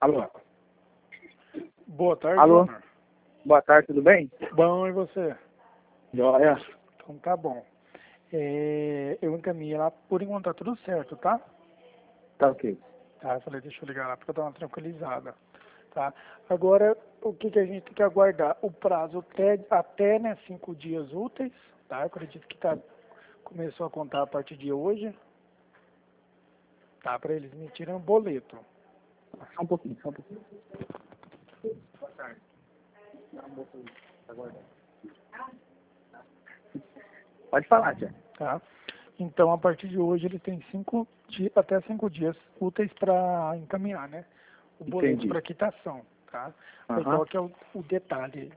Alô? Boa tarde, Alô? Júnior. Boa tarde, tudo bem? Bom, e você? Joia. Então tá bom. Eu encaminhei lá, por enquanto tá tudo certo, tá? Tá ok. Tá, eu falei, deixa eu ligar lá pra dar uma tranquilizada, tá? Agora, o que a gente tem que aguardar? O prazo até né, 5 dias úteis, tá? Eu acredito que começou a contar a partir de hoje, tá? Pra eles emitirem um boleto. Só um pouquinho, só um pouquinho. Boa tarde. Dá um pouco aí, aguardando. Pode falar, Tia. Tá? Então, a partir de hoje, eles têm até 5 dias úteis para encaminhar, né? O boleto Entendi. para quitação, tá? Aí, Aham. qual que é o detalhe?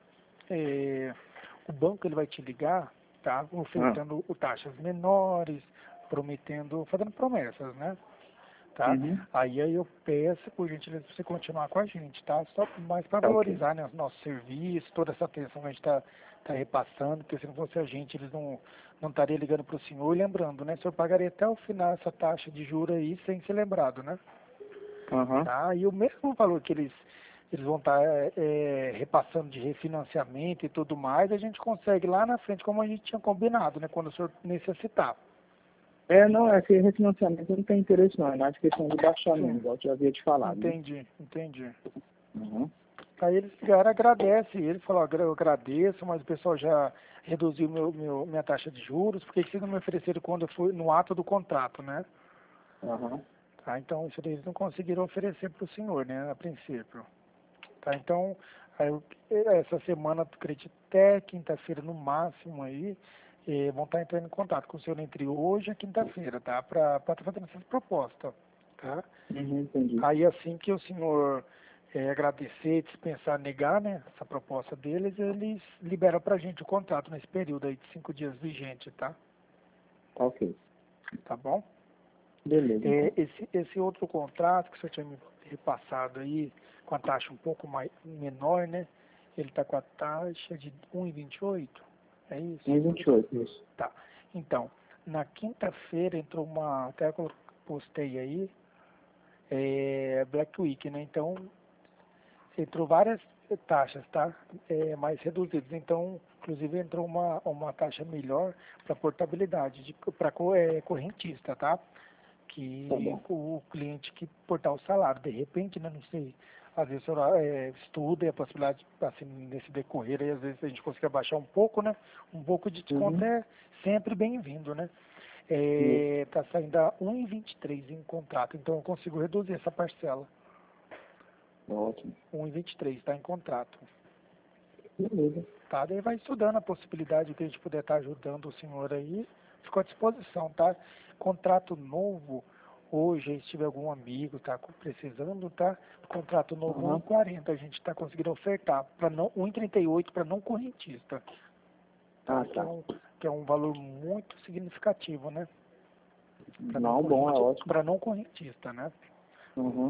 O banco ele vai te ligar, tá? Ofertando taxas menores, fazendo promessas, né? Tá? Uhum. Aí eu peço, por gentileza, para você continuar com a gente, tá? Só mais para Tá ok. valorizar, né, o nosso serviço, toda essa atenção que a gente tá repassando, porque se não fosse a gente, eles não estariam ligando para o senhor e lembrando, né? O senhor pagaria até o final essa taxa de juros aí sem ser lembrado, né? Aham. Tá? E o mesmo valor que eles vão estar repassando de refinanciamento e tudo mais, a gente consegue lá na frente, como a gente tinha combinado, né? Quando o senhor necessitar. Não, é que refinanciamento não tem interesse não, é mais questão de baixar mesmo, Sim, igual eu já havia te falado, né? entendi. Uhum. Aí eles ligaram, agradece. Ele falou, eu agradeço, mas o pessoal já reduziu minha taxa de juros, porque vocês não me ofereceram quando eu fui no ato do contrato, né? Aham. Tá, então isso daí eles não conseguiram oferecer para o senhor, né, a princípio. Tá, então, essa semana, acredito, até quinta-feira no máximo aí, vão estar entrando em contato com o senhor entre hoje e quinta-feira, tá? Para estar fazendo essa proposta, tá? Uhum, entendi. Aí assim que o senhor agradecer, dispensar, negar, né, essa proposta deles, eles liberam pra gente o contrato nesse período aí de 5 dias vigente, tá? Tá ok. Tá bom? Beleza, então. Esse outro contrato que o senhor tinha me repassado aí, com a taxa um pouco menor, né? Ele tá com a taxa de 1,28, é isso? 1,28, isso. Tá. Então, na quinta-feira entrou até eu postei aí, Black Week, né? Então, entrou várias taxas, tá? Mais reduzidas. Então, inclusive, entrou uma taxa melhor para portabilidade, para correntista, tá? Tá Que bom. o cliente que portar o salário, de repente, né? Não sei, às vezes o senhor estuda e a possibilidade, assim, nesse decorrer, aí, às vezes a gente consegue abaixar um pouco, né? Um pouco de desconto Uhum. é sempre bem-vindo, né? Isso. Tá saindo a 1,23 em contrato, então eu consigo reduzir essa parcela. Ótimo. 1,23 está em contrato. Beleza. Tá? Daí vai estudando a possibilidade que a gente puder estar ajudando o senhor aí. Ficou à disposição, tá? Contrato novo, hoje, se tiver algum amigo, tá precisando, tá? Contrato novo Aham. 1,40 a gente está conseguindo ofertar, para não 1,38 para não correntista, Ah, tá? tá. Que é um valor muito significativo, né? Não, bom, é ótimo. Para não correntista, né? Uhum.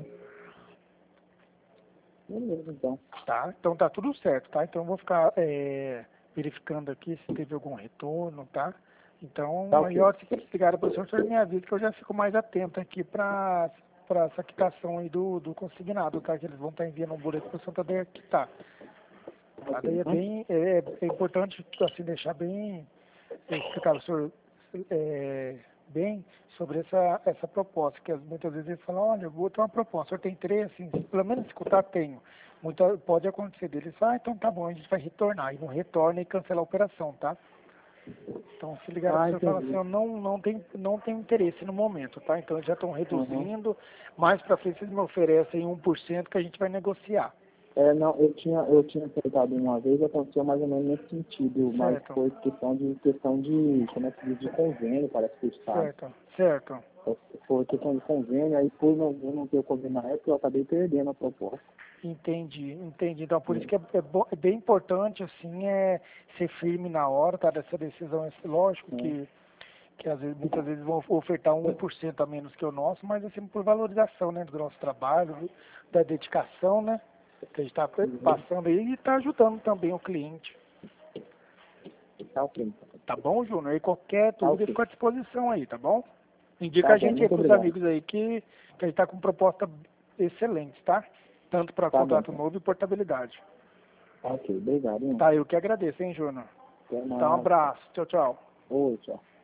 Beleza, então. Tá? Então tá tudo certo, tá? Então eu vou ficar verificando aqui se teve algum retorno, tá? Tá Então, aí a ok. hora que eles ligarem para o senhor me avisa que eu já fico mais atento aqui para essa quitação aí do consignado, tá? Que eles vão estar enviando um boleto para o Santander quitar. Tá? Ok. Daí Uhum. é importante, assim, deixar bem, explicar para o senhor bem sobre essa proposta, que muitas vezes eles falam, olha, eu vou ter uma proposta, o senhor tem interesse, assim, pelo menos escutar, tenho. Pode acontecer deles, então tá bom, a gente vai retornar, e não retorna e cancela a operação, tá? Então, se ligar para o Ah, senhor e falar assim, entendi. eu não tenho interesse no momento, tá? Então, eles já estão Uhum. reduzindo, mais para frente vocês me oferecem 1% que a gente vai negociar. Não, eu tinha tentado uma vez, aconteceu mais ou menos nesse sentido, mas Certo, foi questão de, como é que diz, de convênio, parece que o Estado. certo. Foi questão de convênio, aí por eu não ter o convênio na época, eu acabei perdendo a proposta. Entendi. Então, por isso Né? que é bem importante, assim, ser firme na hora, tá, dessa decisão. É lógico que às vezes, muitas vezes vão ofertar 1% a menos que o nosso, mas assim, por valorização, né, do nosso trabalho, da dedicação, né, que a gente está Uhum. passando aí e está ajudando também o cliente. Tá ok. Tá bom, Júnior? E qualquer Tá dúvida, ok. fica à disposição aí, tá bom? Indica Tá a bom, gente aí muito pros obrigado. amigos aí que a gente está com proposta excelentes, tá? Tanto para Tá contrato bom. novo e portabilidade. Ok, obrigado, hein? Tá, eu que agradeço, hein, Júnior? Até Então, um mais. abraço. Tchau, tchau. Oi, tchau.